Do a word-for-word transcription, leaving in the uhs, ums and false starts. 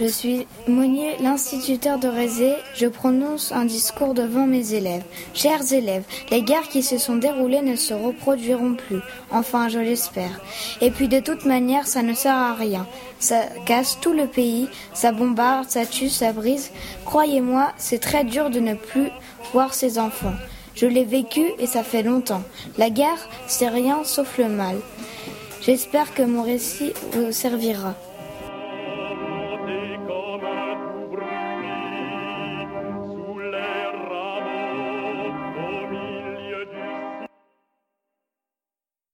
Je suis Monnier, l'instituteur de Rézé. Je prononce un discours devant mes élèves. Chers élèves, les guerres qui se sont déroulées ne se reproduiront plus. Enfin, je l'espère. Et puis de toute manière, ça ne sert à rien. Ça casse tout le pays, ça bombarde, ça tue, ça brise. Croyez-moi, c'est très dur de ne plus voir ses enfants. Je l'ai vécu et ça fait longtemps. La guerre, c'est rien sauf le mal. J'espère que mon récit vous servira.